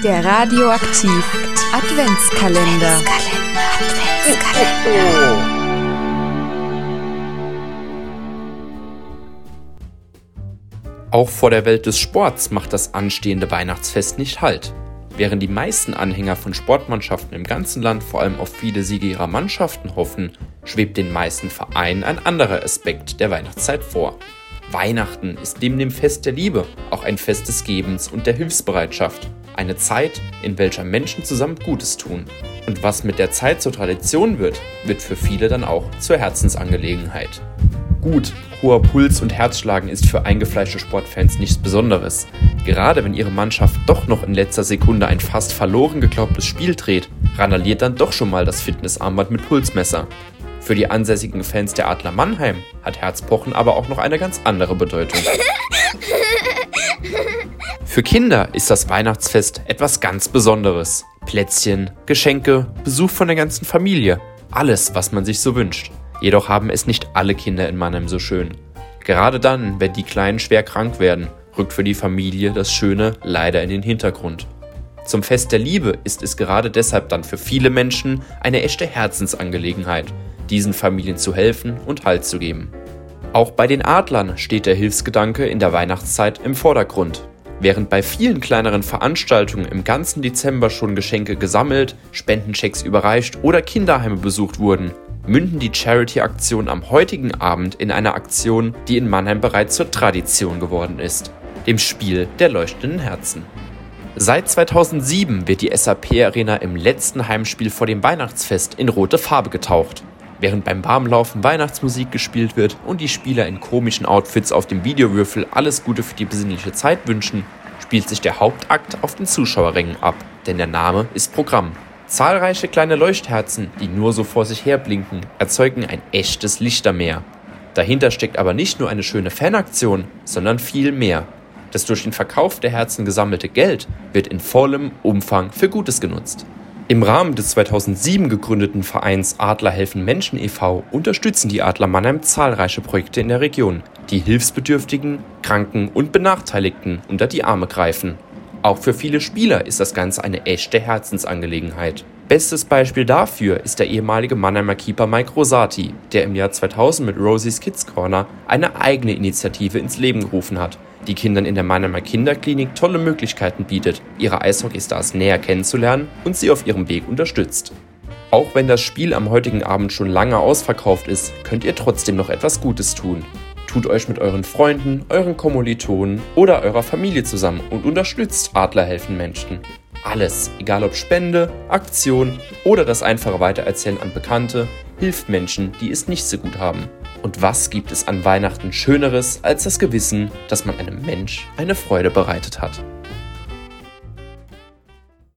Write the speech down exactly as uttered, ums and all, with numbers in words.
Der Radioaktiv Adventskalender. Adventskalender. Auch vor der Welt des Sports macht das anstehende Weihnachtsfest nicht Halt. Während die meisten Anhänger von Sportmannschaften im ganzen Land vor allem auf viele Siege ihrer Mannschaften hoffen, schwebt den meisten Vereinen ein anderer Aspekt der Weihnachtszeit vor. Weihnachten ist neben dem Fest der Liebe auch ein Fest des Gebens und der Hilfsbereitschaft. Eine Zeit, in welcher Menschen zusammen Gutes tun. Und was mit der Zeit zur Tradition wird, wird für viele dann auch zur Herzensangelegenheit. Gut, hoher Puls und Herzschlagen ist für eingefleischte Sportfans nichts Besonderes. Gerade wenn ihre Mannschaft doch noch in letzter Sekunde ein fast verloren geglaubtes Spiel dreht, randaliert dann doch schon mal das Fitnessarmband mit Pulsmesser. Für die ansässigen Fans der Adler Mannheim hat Herzpochen aber auch noch eine ganz andere Bedeutung. Für Kinder ist das Weihnachtsfest etwas ganz Besonderes. Plätzchen, Geschenke, Besuch von der ganzen Familie, alles, was man sich so wünscht. Jedoch haben es nicht alle Kinder in Mannheim so schön. Gerade dann, wenn die Kleinen schwer krank werden, rückt für die Familie das Schöne leider in den Hintergrund. Zum Fest der Liebe ist es gerade deshalb dann für viele Menschen eine echte Herzensangelegenheit, diesen Familien zu helfen und Halt zu geben. Auch bei den Adlern steht der Hilfsgedanke in der Weihnachtszeit im Vordergrund. Während bei vielen kleineren Veranstaltungen im ganzen Dezember schon Geschenke gesammelt, Spendenchecks überreicht oder Kinderheime besucht wurden, münden die Charity-Aktionen am heutigen Abend in einer Aktion, die in Mannheim bereits zur Tradition geworden ist: dem Spiel der leuchtenden Herzen. Seit zweitausendsieben wird die S A P-Arena im letzten Heimspiel vor dem Weihnachtsfest in rote Farbe getaucht. Während beim Warmlaufen Weihnachtsmusik gespielt wird und die Spieler in komischen Outfits auf dem Videowürfel alles Gute für die besinnliche Zeit wünschen, spielt sich der Hauptakt auf den Zuschauerrängen ab, denn der Name ist Programm. Zahlreiche kleine Leuchtherzen, die nur so vor sich her blinken, erzeugen ein echtes Lichtermeer. Dahinter steckt aber nicht nur eine schöne Fanaktion, sondern viel mehr. Das durch den Verkauf der Herzen gesammelte Geld wird in vollem Umfang für Gutes genutzt. Im Rahmen des zweitausendsieben gegründeten Vereins Adler helfen Menschen e V unterstützen die Adler Mannheim zahlreiche Projekte in der Region, die Hilfsbedürftigen, Kranken und Benachteiligten unter die Arme greifen. Auch für viele Spieler ist das Ganze eine echte Herzensangelegenheit. Bestes Beispiel dafür ist der ehemalige Mannheimer Keeper Mike Rosati, der im Jahr zweitausend mit Rosie's Kids Corner eine eigene Initiative ins Leben gerufen hat, die Kindern in der Mannheimer Kinderklinik tolle Möglichkeiten bietet, ihre Eishockeystars näher kennenzulernen und sie auf ihrem Weg unterstützt. Auch wenn das Spiel am heutigen Abend schon lange ausverkauft ist, könnt ihr trotzdem noch etwas Gutes tun. Tut euch mit euren Freunden, euren Kommilitonen oder eurer Familie zusammen und unterstützt Adler helfen Menschen. Alles, egal ob Spende, Aktion oder das einfache Weitererzählen an Bekannte, hilft Menschen, die es nicht so gut haben. Und was gibt es an Weihnachten Schöneres als das Gewissen, dass man einem Mensch eine Freude bereitet hat?